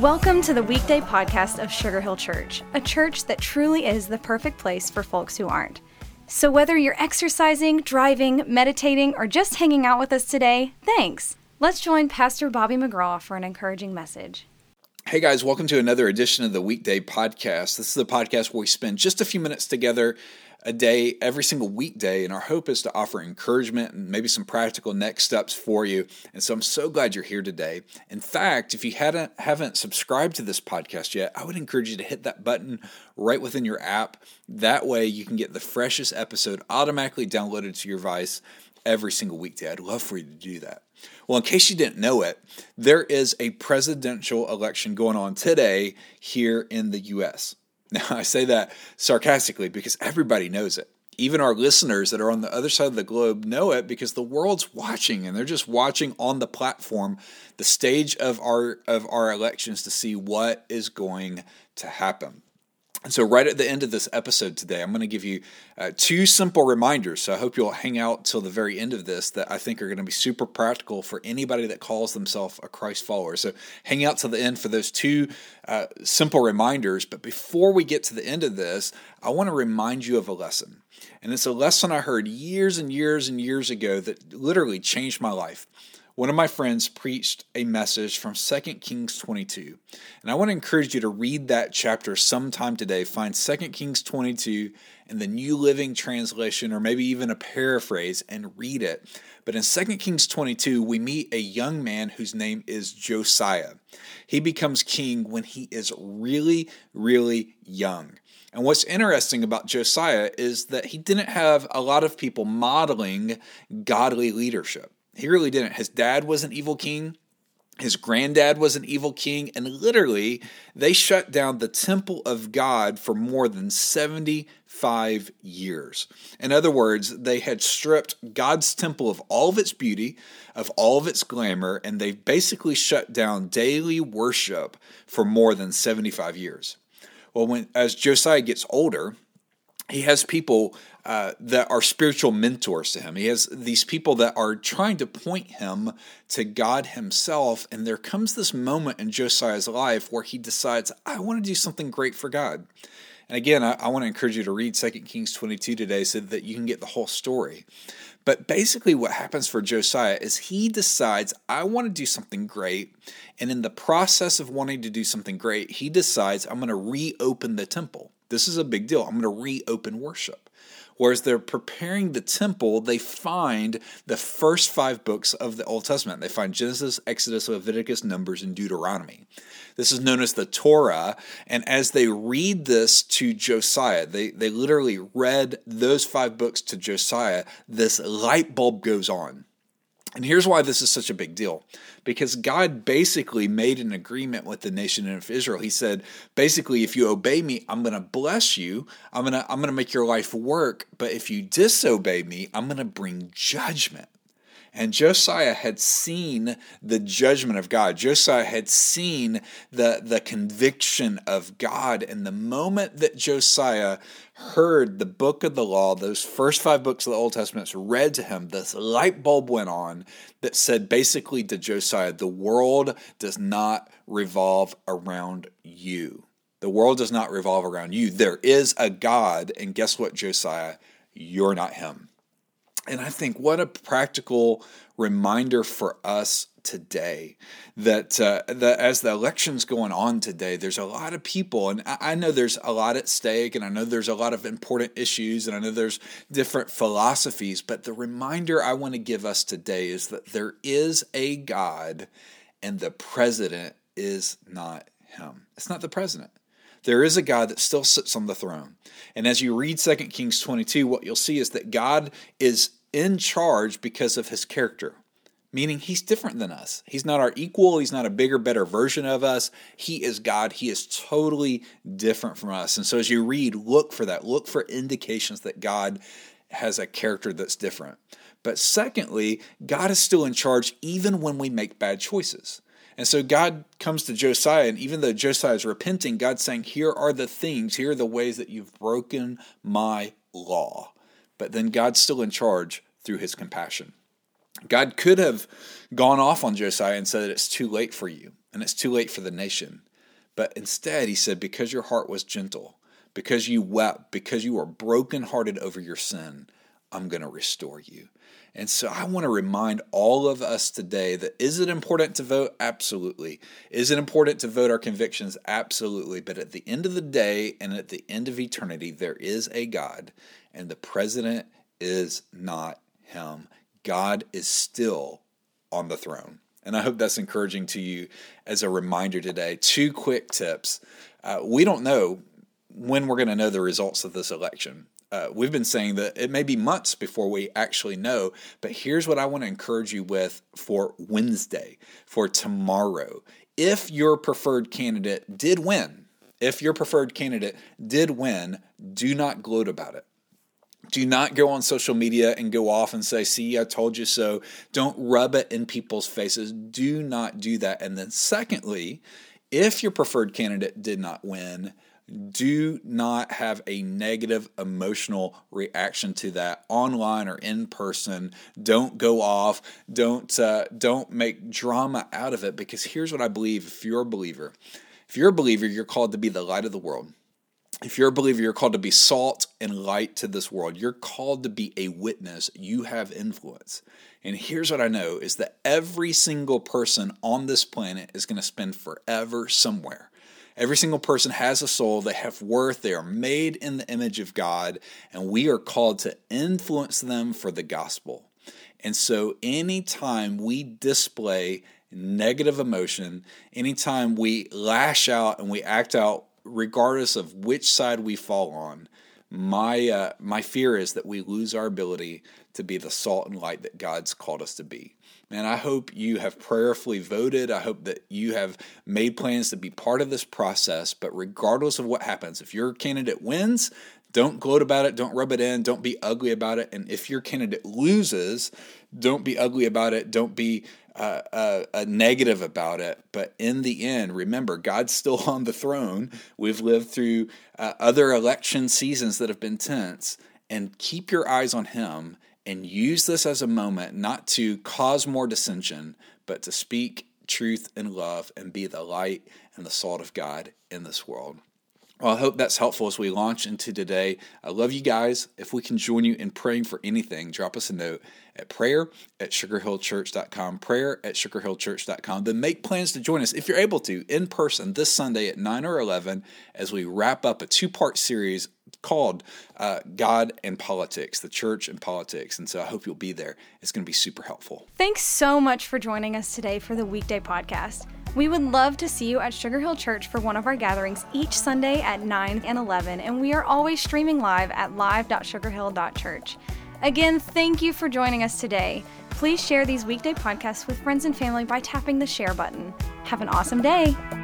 Welcome to the weekday podcast of Sugar Hill Church, a church that truly is the perfect place for folks who aren't. So whether you're exercising, driving, meditating, or just hanging out with us today, thanks. Let's join Pastor Bobby McGraw for an encouraging message. Hey guys, welcome to another edition of the Weekday Podcast. This is a podcast where we spend just a few minutes together a day, every single weekday, and our hope is to offer encouragement and maybe some practical next steps for you. And so I'm so glad you're here today. In fact, if you haven't subscribed to this podcast yet, I would encourage you to hit that button right within your app. That way you can get the freshest episode automatically downloaded to your device every single weekday. I'd love for you to do that. Well, in case you didn't know it, there is a presidential election going on today here in the U.S. Now, I say that sarcastically because everybody knows it. Even our listeners that are on the other side of the globe know it because the world's watching, and they're just watching on the platform, the stage of our elections to see what is going to happen. And so right at the end of this episode today, I'm going to give you two simple reminders. So I hope you'll hang out till the very end of this that I think are going to be super practical for anybody that calls themselves a Christ follower. So hang out till the end for those two simple reminders. But before we get to the end of this, I want to remind you of a lesson. And it's a lesson I heard years and years and years ago that literally changed my life. One of my friends preached a message from 2 Kings 22. And I want to encourage you to read that chapter sometime today. Find 2 Kings 22 in the New Living Translation or maybe even a paraphrase and read it. But in 2 Kings 22, we meet a young man whose name is Josiah. He becomes king when he is really, really young. And what's interesting about Josiah is that he didn't have a lot of people modeling godly leadership. He really didn't. His dad was an evil king. His granddad was an evil king. And literally, they shut down the temple of God for more than 75 years. In other words, they had stripped God's temple of all of its beauty, of all of its glamour, and they basically shut down daily worship for more than 75 years. Well, as Josiah gets older, he has people that are spiritual mentors to him. He has these people that are trying to point him to God himself. And there comes this moment in Josiah's life where he decides, I want to do something great for God. And again, I want to encourage you to read 2 Kings 22 today so that you can get the whole story. But basically what happens for Josiah is he decides, I want to do something great. And in the process of wanting to do something great, he decides, I'm going to reopen the temple. This is a big deal. I'm going to reopen worship. Whereas they're preparing the temple, they find the first 5 books of the Old Testament. They find Genesis, Exodus, Leviticus, Numbers, and Deuteronomy. This is known as the Torah. And as they read this to Josiah, they literally read those 5 books to Josiah, this light bulb goes on. And here's why this is such a big deal. Because God basically made an agreement with the nation of Israel. He said, basically, if you obey me, I'm going to bless you. I'm going to make your life work. But if you disobey me, I'm going to bring judgment. And Josiah had seen the judgment of God. Josiah had seen the conviction of God. And the moment that Josiah heard the book of the law, those first 5 books of the Old Testament read to him, this light bulb went on that said basically to Josiah, the world does not revolve around you. The world does not revolve around you. There is a God, and guess what, Josiah? You're not him. And I think what a practical reminder for us today that as the election's going on today, there's a lot of people, and I know there's a lot at stake, and I know there's a lot of important issues, and I know there's different philosophies, but the reminder I want to give us today is that there is a God, and the president is not him. It's not the president. There is a God that still sits on the throne. And as you read 2 Kings 22, what you'll see is that God is in charge because of his character, meaning he's different than us. He's not our equal. He's not a bigger, better version of us. He is God. He is totally different from us. And so as you read, look for that. Look for indications that God has a character that's different. But secondly, God is still in charge even when we make bad choices. And so God comes to Josiah, and even though Josiah is repenting, God's saying, here are the things, here are the ways that you've broken my law. But then God's still in charge through his compassion. God could have gone off on Josiah and said that it's too late for you, and it's too late for the nation. But instead, he said, because your heart was gentle, because you wept, because you were brokenhearted over your sin, I'm going to restore you. And so I want to remind all of us today that, is it important to vote? Absolutely. Is it important to vote our convictions? Absolutely. But at the end of the day and at the end of eternity, there is a God, and the president is not him. God is still on the throne. And I hope that's encouraging to you as a reminder today. 2 quick tips. We don't know when we're going to know the results of this election. We've been saying that it may be months before we actually know, but here's what I want to encourage you with for Wednesday, for tomorrow. If your preferred candidate did win, do not gloat about it. Do not go on social media and go off and say, see, I told you so. Don't rub it in people's faces. Do not do that. And then secondly, if your preferred candidate did not win, do not have a negative emotional reaction to that online or in person. Don't go off. Don't make drama out of it, because here's what I believe. If you're a believer, you're called to be the light of the world. If you're a believer, you're called to be salt and light to this world. You're called to be a witness. You have influence. And here's what I know is that every single person on this planet is going to spend forever somewhere. Every single person has a soul. They have worth. They are made in the image of God, and we are called to influence them for the gospel. And so anytime we display negative emotion, anytime we lash out and we act out regardless of which side we fall on, my fear is that we lose our ability to be the salt and light that God's called us to be. And I hope you have prayerfully voted. I hope that you have made plans to be part of this process. But regardless of what happens, if your candidate wins, don't gloat about it. Don't rub it in. Don't be ugly about it. And if your candidate loses, don't be ugly about it. Don't be negative about it. But in the end, remember, God's still on the throne. We've lived through other election seasons that have been tense. And keep your eyes on Him. And use this as a moment not to cause more dissension, but to speak truth and love and be the light and the salt of God in this world. Well, I hope that's helpful as we launch into today. I love you guys. If we can join you in praying for anything, drop us a note at prayer@sugarhillchurch.com, prayer@sugarhillchurch.com. Then make plans to join us, if you're able to, in person this Sunday at 9 or 11 as we wrap up a 2-part series called God and Politics, the Church and Politics. And so I hope you'll be there. It's going to be super helpful. Thanks so much for joining us today for the Weekday Podcast. We would love to see you at Sugar Hill Church for one of our gatherings each Sunday at 9 and 11, and we are always streaming live at live.sugarhill.church. Again, thank you for joining us today. Please share these weekday podcasts with friends and family by tapping the share button. Have an awesome day.